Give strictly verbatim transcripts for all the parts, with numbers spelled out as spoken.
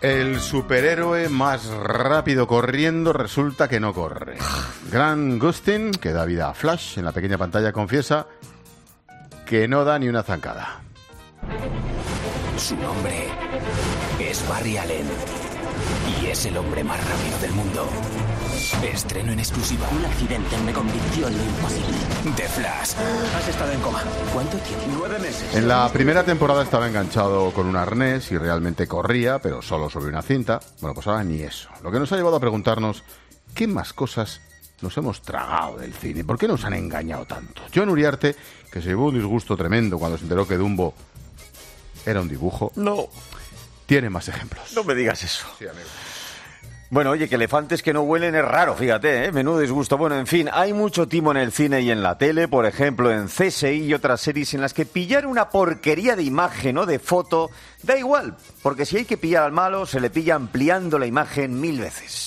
El superhéroe más rápido corriendo resulta que no corre. Grant Gustin, que da vida a Flash en la pequeña pantalla, confiesa que no da ni una zancada. Su nombre es Barry Allen y es el hombre más rápido del mundo. Estreno en exclusiva. Un accidente me convirtió en lo imposible. The Flash. Has estado en coma. ¿Cuánto tiene? Nueve meses. En la primera temporada estaba enganchado con un arnés y realmente corría, pero solo sobre una cinta. Bueno, pues ahora ni eso. Lo que nos ha llevado a preguntarnos qué más cosas nos hemos tragado del cine. ¿Por qué nos han engañado tanto? John Uriarte, que se llevó un disgusto tremendo cuando se enteró que Dumbo era un dibujo. No. Tiene más ejemplos. No me digas eso. Sí, amigo. Bueno, oye, que elefantes que no huelen es raro, fíjate, ¿eh? Menudo disgusto. Bueno, en fin, hay mucho timo en el cine y en la tele, por ejemplo, en C S I y otras series en las que pillar una porquería de imagen o de foto da igual, porque si hay que pillar al malo, se le pilla ampliando la imagen mil veces.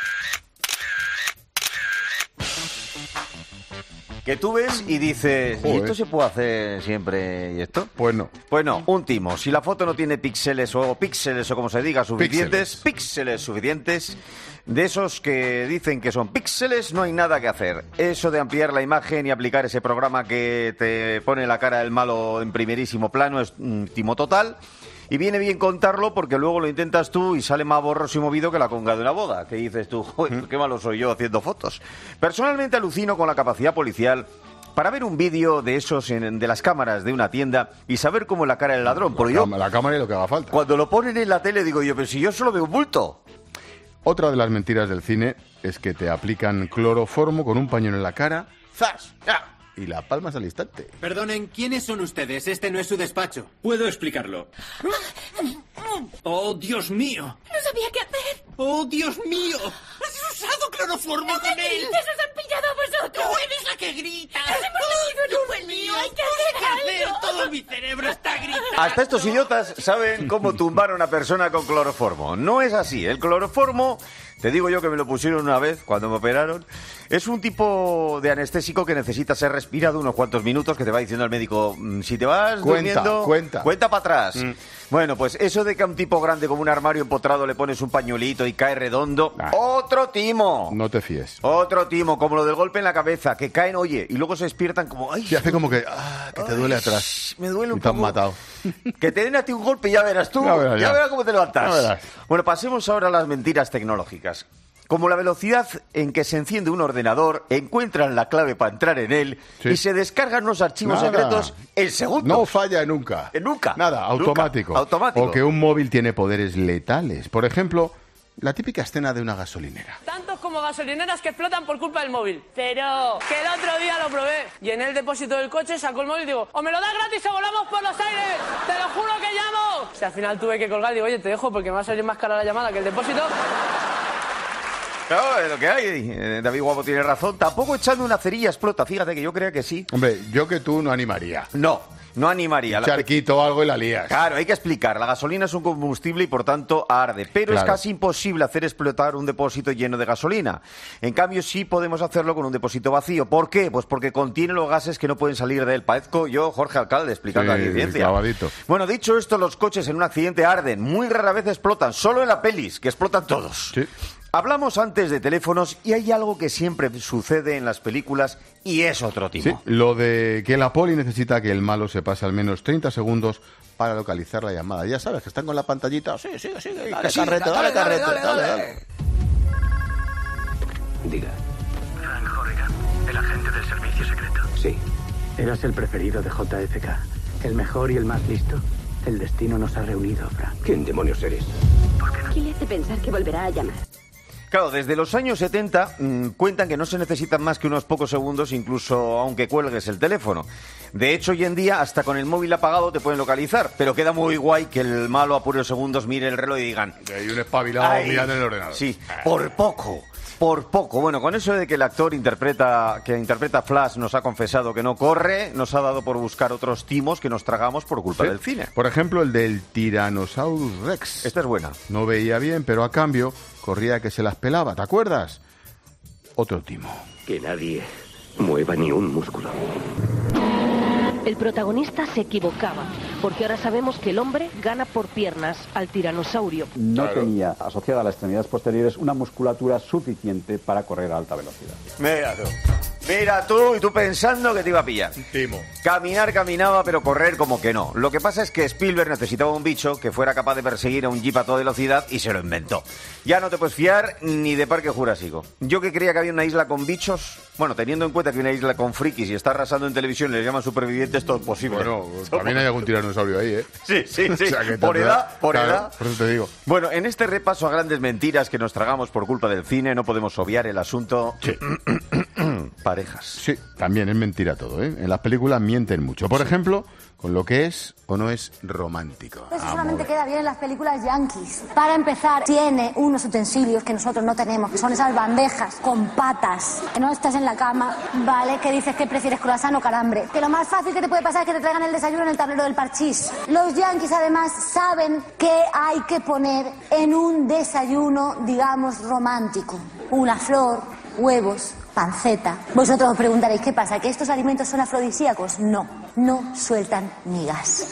Que tú ves y dices, ¿y esto se puede hacer siempre y esto? Pues no. Pues no, un timo. Si la foto no tiene píxeles o píxeles o como se diga, suficientes, píxeles. píxeles suficientes, de esos que dicen que son píxeles, no hay nada que hacer. Eso de ampliar la imagen y aplicar ese programa que te pone la cara del malo en primerísimo plano es un timo total. Y viene bien contarlo porque luego lo intentas tú y sale más borroso y movido que la conga de una boda. Que dices tú, joder, qué malo soy yo haciendo fotos. Personalmente alucino con la capacidad policial para ver un vídeo de esos en, de las cámaras de una tienda y saber cómo es la cara del ladrón. Porque yo, la cámara y lo que haga falta. Cuando lo ponen en la tele digo yo, pero si yo solo veo un bulto. Otra de las mentiras del cine es que te aplican cloroformo con un pañuelo en la cara. ¡Zas! ¡Ya! Y la palmas al instante. Perdonen, ¿quiénes son ustedes? Este no es su despacho. Puedo explicarlo. ¡Oh, Dios mío! No sabía qué hacer. ¡Oh, Dios mío! ¡Has usado cloroformo ¡No con me él! grites! ¡Os han pillado a vosotros! ¡Tú eres la que grita! ¡Nos hemos metido en un buen lío! ¡Hay que hacer algo! ¡Todo mi cerebro está gritando! Hasta estos idiotas saben cómo tumbar a una persona con cloroformo. No es así. El cloroformo, te digo yo que me lo pusieron una vez cuando me operaron, es un tipo de anestésico que necesita ser respirado unos cuantos minutos, que te va diciendo el médico, si te vas cuenta, durmiendo, cuenta. cuenta para atrás. Mm. Bueno, pues eso de que a un tipo grande como un armario empotrado le pones un pañuelito y cae redondo, Ah. otro timo. No te fíes. Otro timo, como lo del golpe en la cabeza, que caen, oye, y luego se despiertan como, ay, Se hace como que, ah, que te ay, duele atrás. me duele un Y te han poco. matado. Que te den a ti un golpe y ya verás tú, Ya verás, ya ya. verás cómo te levantas. Ya verás. Bueno, pasemos ahora a las mentiras tecnológicas. Como la velocidad en que se enciende un ordenador, encuentran la clave para entrar en él Sí. y se descargan unos archivos Nada. secretos en segundos. No falla nunca. Eh, nunca. Nada, Nunca. automático. Automático. O que un móvil tiene poderes letales. Por ejemplo, la típica escena de una gasolinera. Tantos como gasolineras que explotan por culpa del móvil. Pero que el otro día lo probé. Llené el depósito del coche, sacó el móvil y digo, o me lo das gratis o volamos por los aires. Te lo juro que llamo. O sea, al final tuve que colgar. Digo, oye, te dejo porque me va a salir más cara la llamada que el depósito. Claro, es lo que hay. Eh, David Guapo tiene razón. Tampoco echando una cerilla explota. Fíjate que yo creía que sí. Hombre, yo que tú no animaría. No, no animaría. Un La- charquito o algo y la lías. Claro, hay que explicar. La gasolina es un combustible y por tanto arde. Pero Claro. es casi imposible hacer explotar un depósito lleno de gasolina. En cambio, sí podemos hacerlo con un depósito vacío. ¿Por qué? Pues porque contiene los gases que no pueden salir de él. Parezco yo, Jorge Alcalde, explicando Sí, aquí ciencia. clavadito. Bueno, dicho esto, los coches en un accidente arden. Muy rara vez explotan. Solo en la pelis, que explotan todos. Sí. Hablamos antes de teléfonos y hay algo que siempre sucede en las películas y es otro tipo. Sí, lo de que la poli necesita que el malo se pase al menos treinta segundos para localizar la llamada. Ya sabes, que están con la pantallita. Sí, sí, sí, dale sí, carrete, dale, dale, dale, carrete, dale, dale, dale. dale. Diga. Frank Horrigan, el agente del servicio secreto. Sí. Eras el preferido de J F K. El mejor y el más listo. El destino nos ha reunido, Frank. ¿Quién demonios eres? ¿Qué le hace pensar que volverá a llamar? Claro, desde los años setenta mmm, cuentan que no se necesitan más que unos pocos segundos, incluso aunque cuelgues el teléfono. De hecho, hoy en día, hasta con el móvil apagado te pueden localizar, pero queda muy guay que el malo a puros segundos mire el reloj y digan... Hay un espabilado "Ay, mirando en el ordenador". Sí, por poco, por poco. Bueno, con eso de que el actor interpreta que interpreta Flash nos ha confesado que no corre, nos ha dado por buscar otros timos que nos tragamos por culpa Sí. del cine. Por ejemplo, el del Tyrannosaurus Rex. Esta es buena. No veía bien, pero a cambio corría que se las pelaba, ¿te acuerdas? Otro timo. Que nadie mueva ni un músculo. El protagonista se equivocaba. porque ahora sabemos que el hombre gana por piernas al tiranosaurio. No claro. tenía asociada a las extremidades posteriores una musculatura suficiente para correr a alta velocidad. Mira tú, mira tú, y tú pensando que te iba a pillar. Timo. Caminar caminaba, pero correr como que no. Lo que pasa es que Spielberg necesitaba un bicho que fuera capaz de perseguir a un jeep a toda velocidad y se lo inventó. Ya no te puedes fiar ni de Parque Jurásico. Yo que creía que había una isla con bichos, bueno, teniendo en cuenta que una isla con frikis y está arrasando en televisión y les llaman supervivientes, todo es posible. Bueno, también hay algún tiranosaurio ahí, ¿eh? Sí, sí, sí. O sea, que por edad, por claro, edad. Por eso te digo. Bueno, en este repaso a grandes mentiras que nos tragamos por culpa del cine, no podemos obviar el asunto... Sí. Parejas. Sí, también es mentira todo, ¿eh? En las películas mienten mucho. Por sí. ejemplo, con lo que es o no es romántico. Eso solamente queda bien en las películas yankees. Para empezar, tiene unos utensilios que nosotros no tenemos, que son esas bandejas con patas. Que no estás en la cama, ¿vale? Que dices que prefieres croissant o calambre. Que lo más fácil que te puede pasar es que te traigan el desayuno en el tablero del parchís. Los yankees, además, saben qué hay que poner en un desayuno, digamos, romántico. Una flor, huevos, panceta. Vosotros os preguntaréis, ¿qué pasa? ¿Que estos alimentos son afrodisíacos? No, no sueltan migas.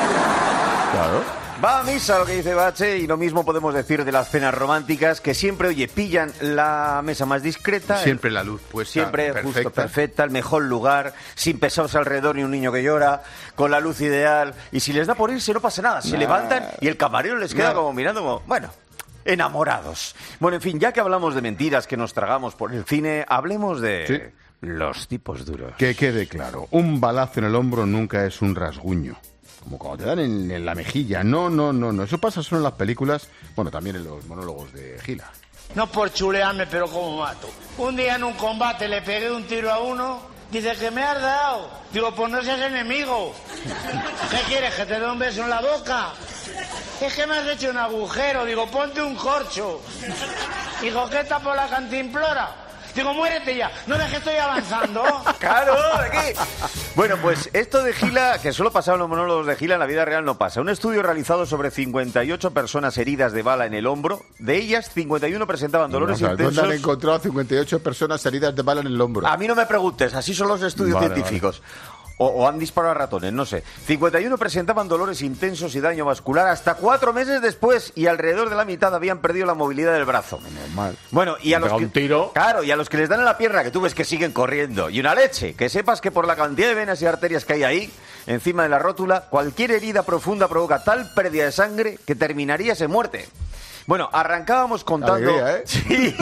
Claro. Va a misa lo que dice Bache, y lo mismo podemos decir de las cenas románticas, que siempre, oye, pillan la mesa más discreta. Siempre el, la luz puesta Siempre perfecta. Justo perfecta, el mejor lugar, sin pesados alrededor ni un niño que llora, con la luz ideal. Y si les da por irse, no pasa nada. Se nah. levantan y el camarero les queda nah. como mirando como, bueno... enamorados. Bueno, en fin, ya que hablamos de mentiras que nos tragamos por el cine, hablemos de ¿Sí? los tipos duros. Que quede claro, un balazo en el hombro nunca es un rasguño. Como cuando te dan en, en la mejilla. No, no, no, no. Eso pasa solo en las películas, bueno, también en los monólogos de Gila. No por chulearme, pero como mato. Un día en un combate le pegué un tiro a uno, dice que me has dado. Digo, pues no seas enemigo. ¿Qué quieres, que te dé un beso en la boca? Es que me has hecho un agujero. Digo, ponte un corcho. Digo, ¿qué está por la cantimplora? Digo, muérete ya. No ves que estoy avanzando. Claro, aquí. Bueno, pues esto de Gila, que solo pasaba en los monólogos de Gila, en la vida real no pasa. Un estudio realizado sobre cincuenta y ocho personas heridas de bala en el hombro. De ellas, cincuenta y uno presentaban dolores no, o sea, intensos. ¿Dónde han encontrado cincuenta y ocho personas heridas de bala en el hombro? A mí no me preguntes, así son los estudios vale, científicos. Vale. O, o han disparado a ratones, no sé. cincuenta y uno presentaban dolores intensos y daño vascular hasta cuatro meses después, y alrededor de la mitad habían perdido la movilidad del brazo. Normal. Bueno, y a los que, un tiro. Claro, y a los que les dan en la pierna, que tú ves que siguen corriendo. Y una leche, que sepas que por la cantidad de venas y arterias que hay ahí, encima de la rótula, cualquier herida profunda provoca tal pérdida de sangre que terminarías en muerte. Bueno, arrancábamos contando... Alegría, ¿eh?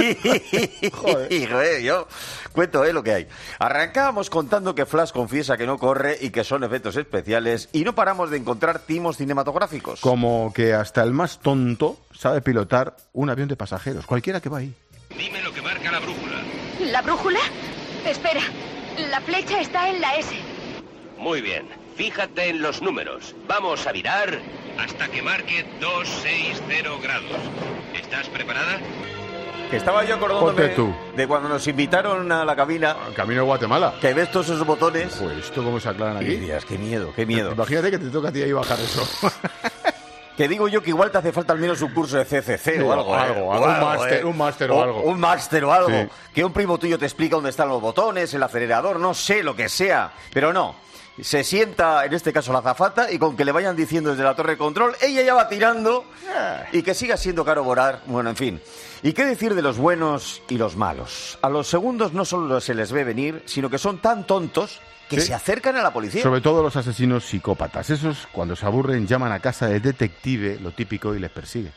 Sí. Joder. Joder, yo cuento, ¿eh? Lo que hay. Arrancábamos contando que Flash confiesa que no corre y que son efectos especiales, y no paramos de encontrar timos cinematográficos. Como que hasta el más tonto sabe pilotar un avión de pasajeros, cualquiera que va ahí. Dime lo que marca la brújula. ¿La brújula? Espera, la flecha está en la S. Muy bien, fíjate en los números. Vamos a virar hasta que marque doscientos sesenta grados. ¿Estás preparada? Que estaba yo acordándome de cuando nos invitaron a la cabina. Al camino de Guatemala. Que ves todos esos botones. Pues esto cómo se aclaran aquí. Días, qué miedo, qué miedo. Imagínate que te toca a ti ahí bajar eso. Que digo yo que igual te hace falta al menos un curso de C C C sí, o algo. algo, eh. algo o un máster, eh. un máster o, o algo. Un máster o algo. Sí. Que un primo tuyo te explica dónde están los botones, el acelerador, no sé, lo que sea. Pero no. Se sienta, en este caso, la azafata, y con que le vayan diciendo desde la torre de control, ella ya va tirando, y que siga siendo caro volar. Bueno, en fin. ¿Y qué decir de los buenos y los malos? A los segundos no solo se les ve venir, sino que son tan tontos que ¿Sí? se acercan a la policía. Sobre todo los asesinos psicópatas. Esos, cuando se aburren, llaman a casa del detective, lo típico, y les persigue.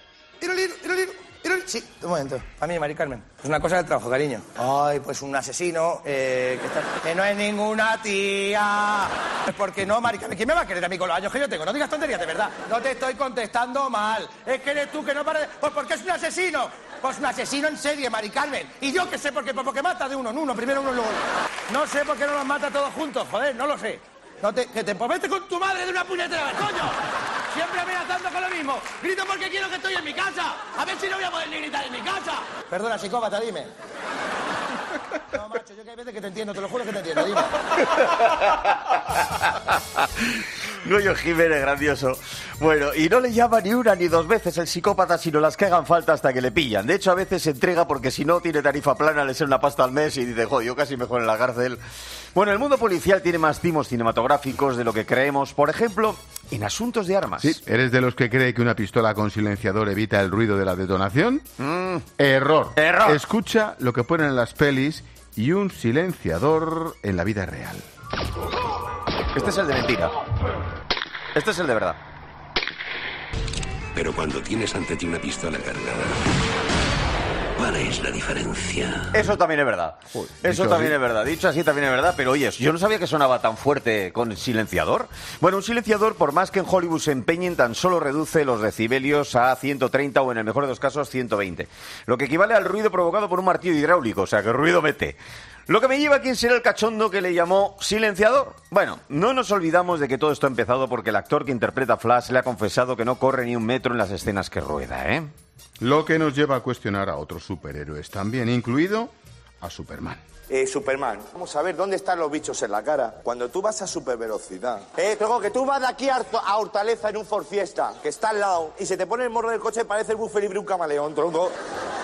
Sí, un momento. A mí, Mari Carmen. Es una cosa del trabajo, cariño. Ay, pues un asesino eh, que, está... que no es ninguna tía. Es porque no, Mari Carmen. ¿Quién me va a querer a mí con los años que yo tengo? No digas tonterías, de verdad. No te estoy contestando mal. Es que eres tú que no pares... Pues porque es un asesino. Pues un asesino en serie, Mari Carmen. Y yo qué sé por qué. Pues porque mata de uno en uno. Primero uno y luego uno. No sé por qué no los mata todos juntos, joder. No lo sé. No te... Que te pues vete con tu madre de una puñetera vez, coño. Siempre amenazando con lo mismo. Grito porque quiero que estoy en mi casa. A ver si no voy a poder ni gritar en mi casa. Perdona, psicópata, dime. No, macho, yo que hay veces que te entiendo, te lo juro que te entiendo, dime. Goyo Jiménez, grandioso. Bueno, y no le llama ni una ni dos veces el psicópata, sino las que hagan falta hasta que le pillan. De hecho, a veces se entrega porque si no tiene tarifa plana, le sale una pasta al mes y dice, joder, yo casi mejor en la cárcel. Bueno, el mundo policial tiene más timos cinematográficos de lo que creemos. Por ejemplo, en asuntos de armas. Sí, ¿eres de los que cree que una pistola con silenciador evita el ruido de la detonación? Mm. Error. Error. Escucha lo que ponen en las pelis y un silenciador en la vida real. Este es el de mentira. Este es el de verdad. Pero cuando tienes ante ti una pistola cargada, ¿cuál es la diferencia? Eso también es verdad. Uy, Eso también así. es verdad. Dicho así también es verdad. Pero oye, yo no sabía que sonaba tan fuerte con silenciador. Bueno, un silenciador, por más que en Hollywood se empeñen, tan solo reduce los decibelios a ciento treinta o en el mejor de los casos ciento veinte. Lo que equivale al ruido provocado por un martillo hidráulico. O sea, que ruido mete. Lo que me lleva a quién será el cachondo que le llamó silenciador. Bueno, no nos olvidamos de que todo esto ha empezado porque el actor que interpreta a Flash le ha confesado que no corre ni un metro en las escenas que rueda, ¿eh? Lo que nos lleva a cuestionar a otros superhéroes también, incluido a Superman. Eh, Superman, vamos a ver, ¿dónde están los bichos en la cara? Cuando tú vas a supervelocidad. Eh, tengo que tú vas de aquí a, a Hortaleza en un Ford Fiesta, que está al lado, y se te pone el morro del coche, parece el buffer libre un camaleón, tronco.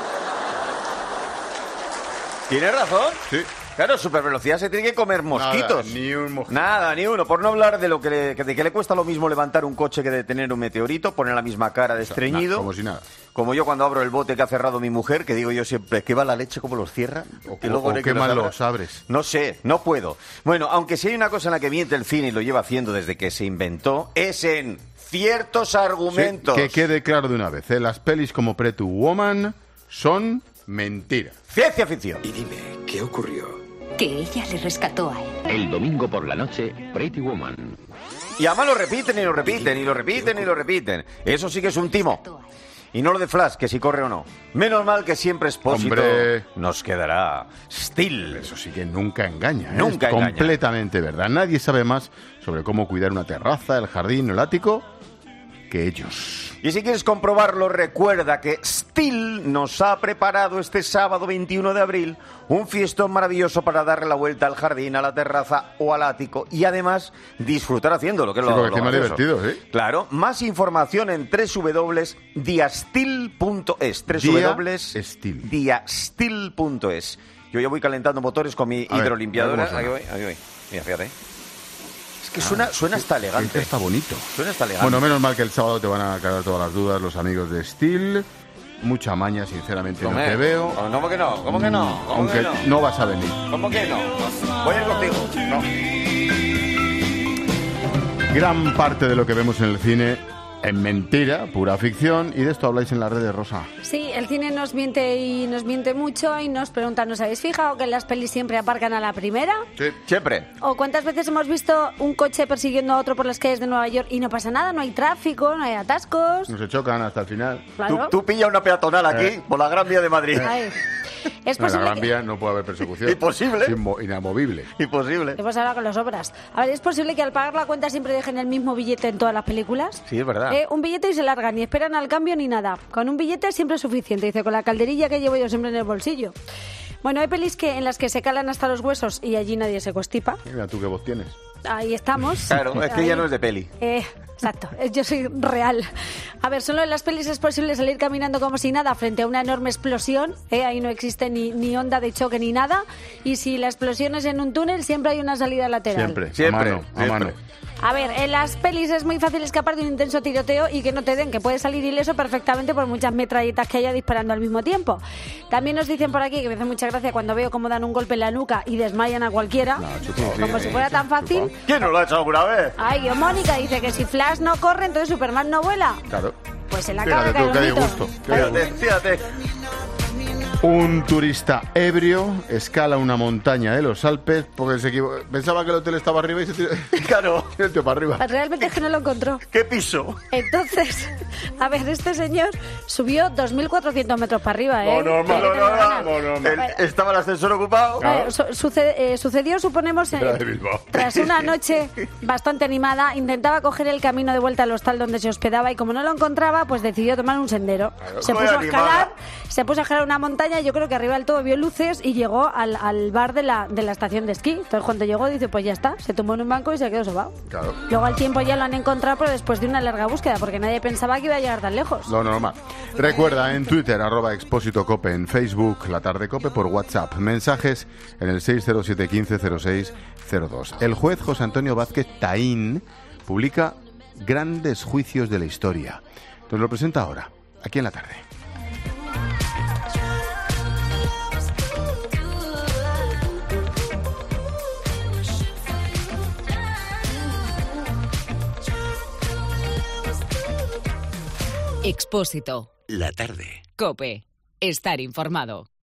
¿Tienes razón? Sí. Claro, supervelocidad se tiene que comer mosquitos. Nada, ni un mosquito. Nada, ni uno. Por no hablar de lo que le, de que le cuesta lo mismo levantar un coche que detener un meteorito, poner la misma cara de estreñido. Nada, como si nada. Como yo cuando abro el bote que ha cerrado mi mujer, que digo yo siempre, ¿qué va la leche? ¿Cómo los cierra? O, que luego o, o qué mal los abres. No sé, no puedo. Bueno, aunque si hay una cosa en la que miente el cine y lo lleva haciendo desde que se inventó, es en ciertos argumentos. Sí, que quede claro de una vez, ¿eh? Las pelis como Pretty Woman son mentira. Ciencia ficción. Y dime, ¿qué ocurrió? Que ella le rescató a él. El domingo por la noche, Pretty Woman. Y además lo repiten y lo repiten y lo repiten y lo repiten. Eso sí que es un timo. Y no lo de Flash, que si corre o no. Menos mal que siempre Expósito Hombre, nos quedará Steel. Eso sí que nunca engaña. ¿eh? Nunca es engaña. Completamente verdad. Nadie sabe más sobre cómo cuidar una terraza, el jardín o el ático que ellos. Y si quieres comprobarlo, recuerda que Steel nos ha preparado este sábado veintiuno de abril un fiestón maravilloso para darle la vuelta al jardín, a la terraza o al ático y además disfrutar haciéndolo, que es sí, lo, lo más divertido, ¿sí? Claro, más información en doble u doble u doble u punto diastil punto es. doble u doble u doble u punto diastil punto es. Yo ya voy calentando motores con mi a hidrolimpiadora. Ver, ahí voy, ahí voy. Mira, fíjate. Es que suena, suena hasta elegante. Está bonito. Suena hasta elegante. Bueno, menos mal que el sábado te van a aclarar todas las dudas los amigos de Steel. Mucha maña, sinceramente, no te veo. ¿Cómo que no? ¿Cómo que no? ¿Cómo Aunque que no? no vas a venir. ¿Cómo que no? Voy a ir contigo. No. Gran parte de lo que vemos en el cine es mentira, pura ficción, y de esto habláis en las redes, Rosa. Sí, el cine nos miente y nos miente mucho y nos preguntan, ¿nos habéis fijado que en las pelis siempre aparcan a la primera? Sí, siempre. ¿O cuántas veces hemos visto un coche persiguiendo a otro por las calles de Nueva York y no pasa nada, no hay tráfico, no hay atascos? No se chocan hasta el final. Claro. Tú, tú pillas una peatonal aquí Eh. por la Gran Vía de Madrid. Ay. Es En la posible Gran que... Vía no puede haber persecución. Imposible. Es inmo- inamovible. Imposible. Hemos hablado con las obras. A ver, ¿es posible que al pagar la cuenta siempre dejen el mismo billete en todas las películas? Sí, es verdad. Eh, un billete y se largan, ni esperan al cambio ni nada. Con un billete siempre es suficiente, dice, con la calderilla que llevo yo siempre en el bolsillo. Bueno, hay pelis que, en las que se calan hasta los huesos y allí nadie se constipa. Mira tú qué voz tienes. Ahí estamos. Claro, es que Ahí. ya no es de peli. Eh, exacto, eh, yo soy real. A ver, solo en las pelis es posible salir caminando como si nada frente a una enorme explosión. Eh, ahí no existe ni, ni onda de choque ni nada. Y si la explosión es en un túnel, siempre hay una salida lateral. Siempre, Siempre, a mano, a siempre. mano. A ver, en las pelis es muy fácil escapar de un intenso tiroteo y que no te den, que puedes salir ileso perfectamente por muchas metralletas que haya disparando al mismo tiempo. También nos dicen por aquí, que me hace mucha gracia cuando veo cómo dan un golpe en la nuca y desmayan a cualquiera, No, chupado, como sí, si fuera sí, tan fácil. chupado. ¿Quién no lo ha hecho alguna vez? Ay, yo, Mónica dice que si Flash no corre, entonces Superman no vuela. Claro. Pues en la cara Fíjate tú, qué cae un mito. disgusto. Qué Fíjate, disgusto. fíjate. Un turista ebrio escala una montaña de los Alpes porque se equivo- pensaba que el hotel estaba arriba y se tiró Claro. el tío para arriba. Realmente es que no lo encontró. ¿Qué piso? Entonces, a ver, este señor subió dos mil cuatrocientos metros para arriba, ¿eh? No, no, Que no, te lo no, ganas. no, no, no. El- estaba el ascensor ocupado. Eh, su- sucede- eh, sucedió, suponemos, eh, Era de Bilbao. tras una noche bastante animada, intentaba coger el camino de vuelta al hostal donde se hospedaba y como no lo encontraba, pues decidió tomar un sendero. Se Muy puso a animada. escalar, se puso a escalar una montaña montaña, yo creo que arriba del todo vio luces y llegó al, al bar de la, de la estación de esquí. Entonces cuando llegó dice, pues ya está, se tumbó en un banco y se quedó sobao. Claro. Luego al tiempo ya lo han encontrado, pero después de una larga búsqueda, porque nadie pensaba que iba a llegar tan lejos. Lo normal. Recuerda, en Twitter, arroba Expósito Cope, en Facebook, La Tarde Cope, por WhatsApp. Mensajes en el seis cero siete uno cinco cero seis cero dos. El juez José Antonio Vázquez Taín publica Grandes Juicios de la Historia. Nos lo presenta ahora, aquí en La Tarde. Expósito. La Tarde. Cope. Estar informado.